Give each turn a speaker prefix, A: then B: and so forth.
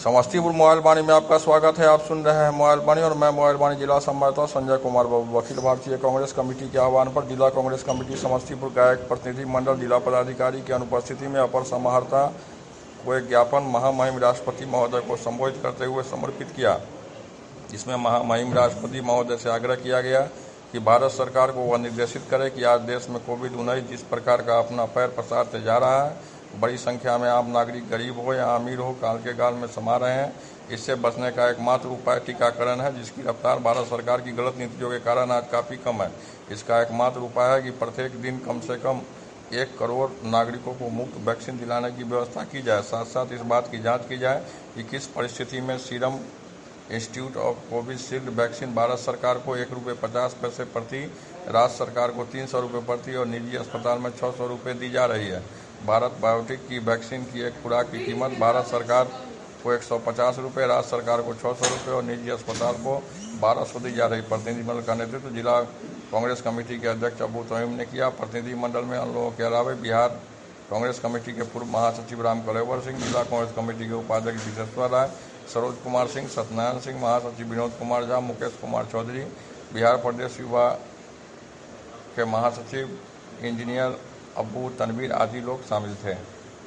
A: Samastipur mobile वाणी में आपका स्वागत है। आप सुन रहे हैं मोबाइल वाणी और मैं मोबाइल वाणी जिला संवाददाता संजय कुमार बाबू। अखिल भारतीय कांग्रेस कमेटी के आह्वान पर जिला कांग्रेस कमेटी समस्तीपुर का एक प्रतिनिधि मंडल जिला पदाधिकारी की अनुपस्थिति में अपर समाहर्ता को एक ज्ञापन महामहिम राष्ट्रपति महोदय को संबोधित करते हुए समर्पित किया। इसमें महामहिम राष्ट्रपति महोदय से आग्रह किया गया कि भारत सरकार को वह निर्देशित करे कि आज देश में कोविड-19 जिस प्रकार का अपना पैर पसारते जा रहा है, बड़ी संख्या में आम नागरिक गरीब हो या अमीर हो काल के गाल में समा रहे हैं। इससे बचने का एकमात्र उपाय टीकाकरण है, जिसकी रफ्तार भारत सरकार की गलत नीतियों के कारण आज काफ़ी कम है। इसका एकमात्र उपाय है कि प्रत्येक दिन कम से कम 1 करोड़ नागरिकों को मुफ्त वैक्सीन दिलाने की व्यवस्था की जाए। साथ साथ इस बात की जांच की जाए कि किस परिस्थिति में serum institute of Covishield vaccine Bharat सरकार को ₹1.50 प्रति, राज्य सरकार को ₹300 प्रति और निजी अस्पताल में ₹600 दी जा रही है। भारत बायोटेक की वैक्सीन की एक खुराक की कीमत भारत सरकार को ₹150, राज्य सरकार को ₹600 और निजी अस्पताल को ₹1200 दी जा रही। प्रतिनिधिमंडल का नेतृत्व जिला कांग्रेस कमेटी के अध्यक्ष अबू तमीम ने किया। प्रतिनिधिमंडल में अन्य लोगों के अलावा बिहार कांग्रेस कमेटी के पूर्व महासचिव राम कलेवर सिंह, जिला कांग्रेस कमेटी के उपाध्यक्ष विजेश्वर राय, सरोज कुमार सिंह, सत्यनारायण सिंह, महासचिव विनोद कुमार झा, मुकेश कुमार चौधरी, बिहार प्रदेश युवा के महासचिव इंजीनियर अबू तनवीर आदि लोग शामिल थे।